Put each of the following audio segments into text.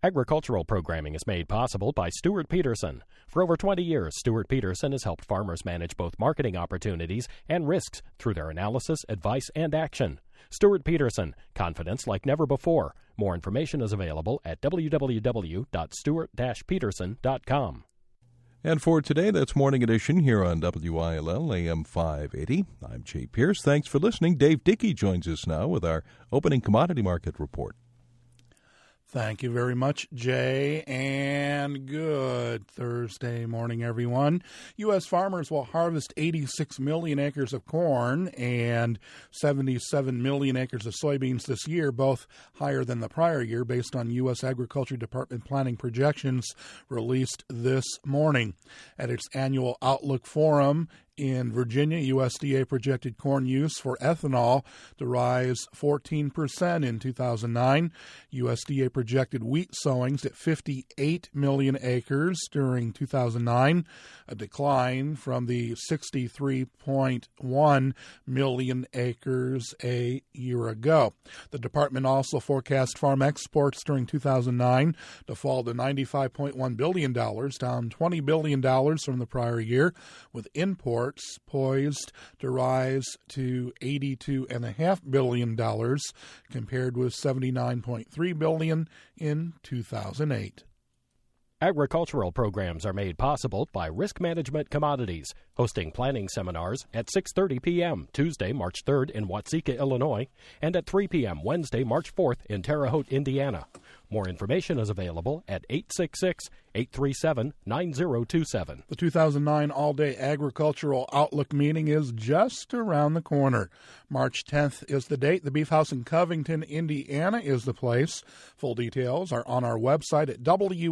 Agricultural programming is made possible by Stuart Peterson. For over 20 years, Stuart Peterson has helped farmers manage both marketing opportunities and risks through their analysis, advice, and action. Stuart Peterson, confidence like never before. More information is available at www.stuart-peterson.com. And for today, that's Morning Edition here on WILL AM 580. I'm Jay Pierce. Thanks for listening. Dave Dickey joins us now with our opening commodity market report. Thank you very much, Jay, and good Thursday morning, everyone. U.S. farmers will harvest 86 million acres of corn and 77 million acres of soybeans this year, both higher than the prior year, based on U.S. Agriculture Department planning projections released this morning. At its annual Outlook Forum in Virginia, USDA projected corn use for ethanol to rise 14% in 2009. USDA projected wheat sowings at 58 million acres during 2009, a decline from the 63.1 million acres a year ago. The department also forecast farm exports during 2009 to fall to $95.1 billion, down $20 billion from the prior year, with imports poised to rise to $82.5 billion, compared with $79.3 billion in 2008. Agricultural programs are made possible by Risk Management Commodities, hosting planning seminars at 6:30 p.m. Tuesday, March 3rd in Watseka, Illinois, and at 3 p.m. Wednesday, March 4th in Terre Haute, Indiana. More information is available at 866-837-9027. The 2009 All-Day Agricultural Outlook meeting is just around the corner. March 10th is the date. The Beef House in Covington, Indiana is the place. Full details are on our website at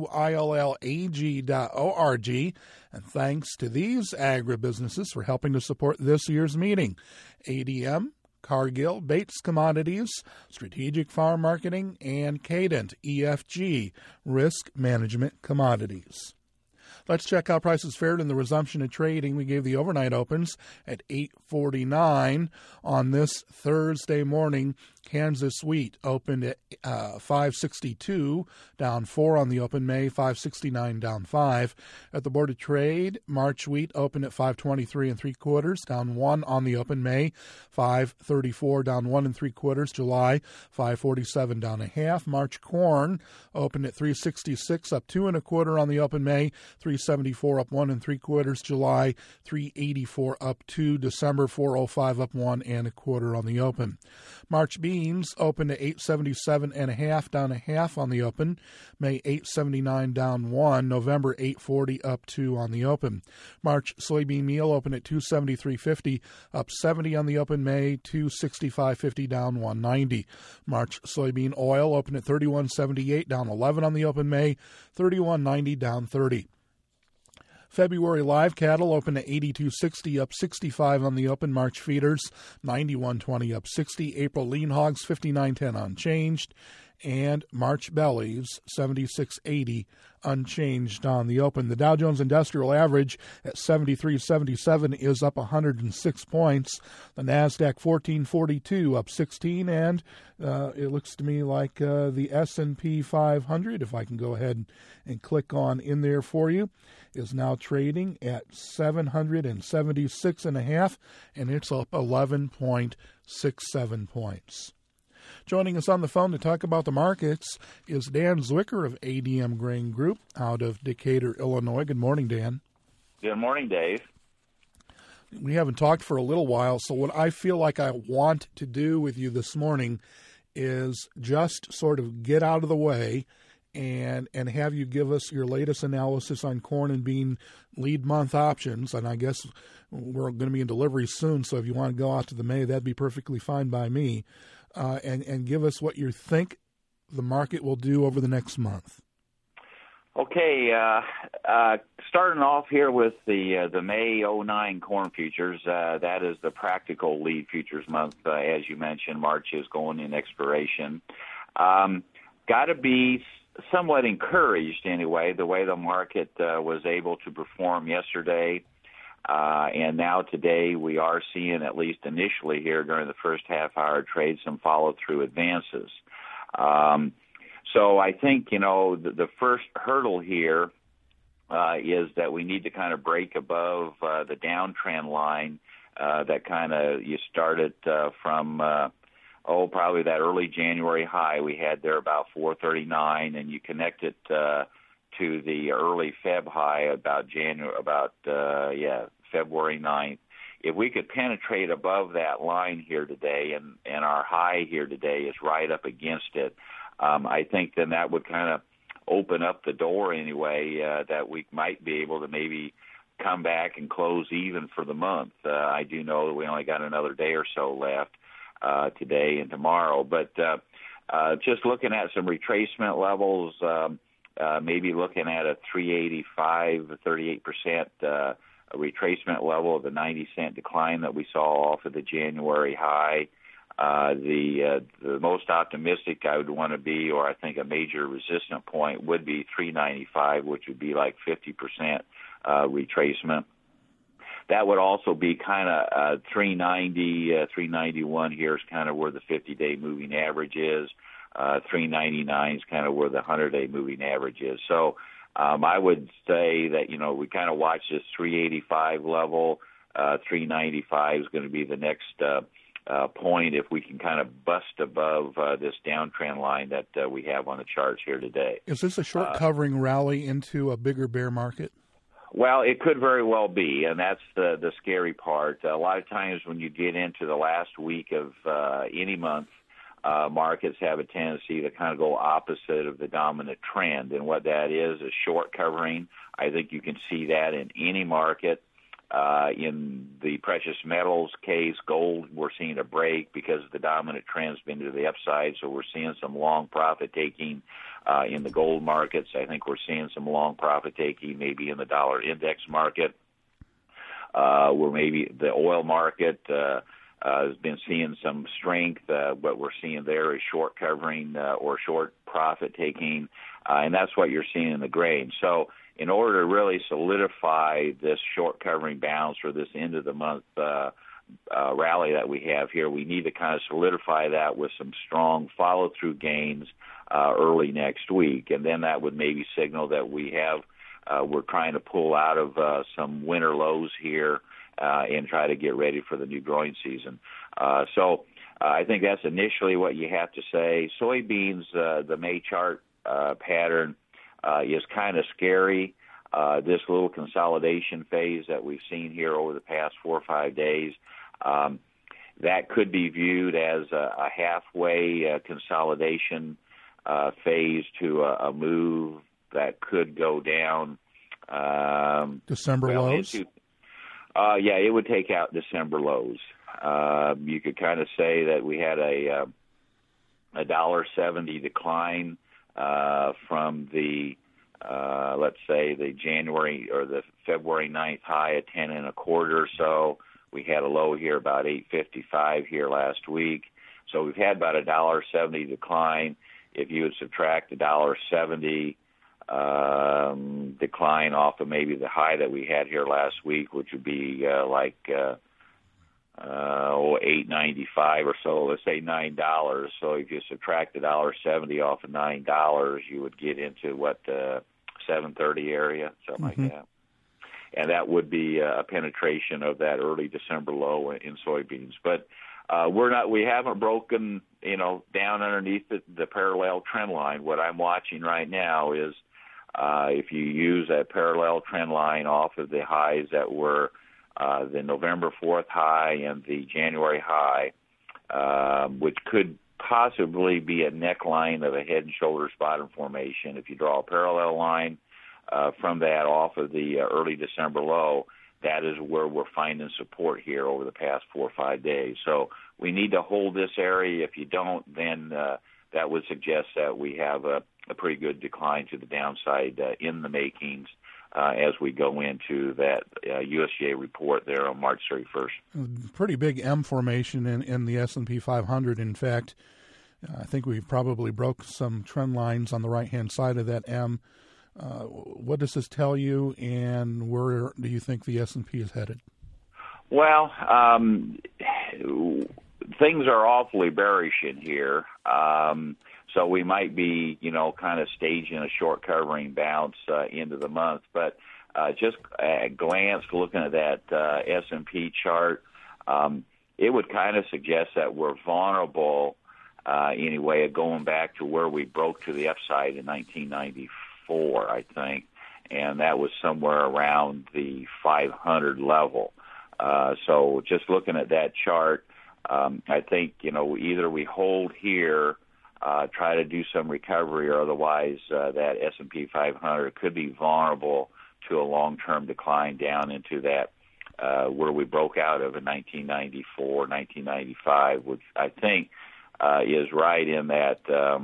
willag.org. And thanks to these agribusinesses for helping to support this year's meeting. ADM, Cargill, Bates Commodities, Strategic Farm Marketing, and Cadent, EFG, Risk Management Commodities. Let's check how prices fared in the resumption of trading. We gave the overnight opens at 8:49 on this Thursday morning. Kansas wheat opened at 562, down 4 on the open. May 569, down 5. At the Board of Trade, March wheat opened at 523 3/4, down 1 on the open. May 534, down 1 3/4. July 547, down 0.5. March corn opened at 366, up 2 1/4 on the open. May 374, up 1 3/4. July 384, up 2. December 405, up 1 1/4 on the open. March beans opened at 877.5, down 0.5 on the open. May 879, down 1. November 840, up 2 on the open. March soybean meal opened at 273.50, up 70 on the open. May 265.50, down 190. March soybean oil opened at 31.78, down 11 on the open. May 31.90, down 30. February live cattle opened at 82.60, up 65 on the open. March feeders 91.20, up 60. April lean hogs 59.10, unchanged. And March bellies 76.80, unchanged on the open. The Dow Jones Industrial Average at 73.77 is up 106 points. The NASDAQ 1442, up 16, and it looks to me like the S&P 500, if I can go ahead and click on in there for you, is now trading at 776.5, and it's up 11.67 points. Joining us on the phone to talk about the markets is Dan Zwicker of ADM Grain Group out of Decatur, Illinois. Good morning, Dan. Good morning, Dave. We haven't talked for a little while, so what I feel like I want to do with you this morning is just sort of get out of the way and have you give us your latest analysis on corn and bean lead month options. And I guess we're going to be in delivery soon, so if you want to go out to the May, that'd be perfectly fine by me. And give us what you think the market will do over the next month. Okay, starting off here with the May 09 corn futures, that is the practical lead futures month. As you mentioned, March is going in expiration. Got to be somewhat encouraged, anyway, the way the market was able to perform yesterday. And now today we are seeing, at least initially here during the first half hour trade, some follow-through advances. So I think, the first hurdle here is that we need to kind of break above the downtrend line that kind of you started from, probably that early January high we had there about 439, and you connect it to the early Feb high about February 9th. If we could penetrate above that line here today, and our high here today is right up against it, I think then that would kind of open up the door anyway, that we might be able to maybe come back and close even for the month. I do know that we only got another day or so left today and tomorrow, but just looking at some retracement levels, maybe looking at a 385, 38% retracement level of the 90-cent decline that we saw off of the January high. The most optimistic I would want to be, or I think a major resistant point would be 395, which would be like 50% retracement. That would also be kind of 390, 391 here is kind of where the 50-day moving average is. 399 is kind of where the 100-day moving average is. So I would say that, we kind of watch this 385 level. 395 is going to be the next point if we can kind of bust above this downtrend line that we have on the charts here today. Is this a short covering rally into a bigger bear market? Well, it could very well be, and that's the scary part. A lot of times when you get into the last week of any month, markets have a tendency to kind of go opposite of the dominant trend, and what that is short covering. I think you can see that in any market. In the precious metals case, gold, we're seeing a break because the dominant trend's been to the upside, so we're seeing some long profit taking in the gold markets. I think we're seeing some long profit taking maybe in the dollar index market, where maybe the oil market has been seeing some strength. What we're seeing there is short covering or short profit taking, and that's what you're seeing in the grain. So in order to really solidify this short covering bounce or this end of the month rally that we have here, we need to kind of solidify that with some strong follow through gains early next week, and then that would maybe signal that we're trying to pull out of some winter lows here and try to get ready for the new growing season. So I think that's initially what you have to say. Soybeans, the May chart pattern is kind of scary. This little consolidation phase that we've seen here over the past 4 or 5 days, that could be viewed as a halfway consolidation phase to a move that could go down. December lows? Yeah, it would take out December lows. You could kind of say that we had a $1.70 decline from the let's say the January or the February 9th high at 10 1/4 or so. We had a low here about 8.55 here last week. So we've had about a $1.70 decline. If you would subtract the $1.70 decline off of maybe the high that we had here last week, which would be like $8.95 or so, let's say $9. So if you subtract the $1.70 off of $9, you would get into what $7.30 area, something like that. And that would be a penetration of that early December low in soybeans. But we haven't broken, down underneath the parallel trend line. What I'm watching right now is if you use that parallel trend line off of the highs that were the November 4th high and the January high, which could possibly be a neckline of a head and shoulders bottom formation. If you draw a parallel line from that off of the early December low, that is where we're finding support here over the past 4 or 5 days. So we need to hold this area. If you don't, then that would suggest that we have a pretty good decline to the downside in the makings as we go into that USDA report there on March 31st. Pretty big M formation in the S&P 500. In fact, I think we've probably broke some trend lines on the right-hand side of that M. What does this tell you, and where do you think the S&P is headed? Well, things are awfully bearish in here. So we might be, kind of staging a short covering bounce into the month. But just at a glance, looking at that S&P chart, it would kind of suggest that we're vulnerable anyway, going back to where we broke to the upside in 1994, I think, and that was somewhere around the 500 level. So just looking at that chart, I think, either we hold here, try to do some recovery, or otherwise that S&P 500 could be vulnerable to a long-term decline down into that where we broke out of in 1994, 1995, which I think is right in that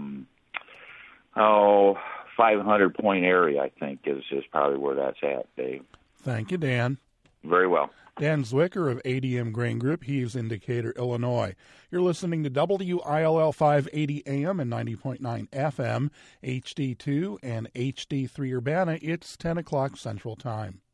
500-point area, I think, is probably where that's at, Dave. Thank you, Dan. Very well. Dan Zwicker of ADM Grain Group. He's in Decatur, Illinois. You're listening to WILL 580 AM and 90.9 FM, HD2 and HD3 Urbana. It's 10 o'clock Central Time.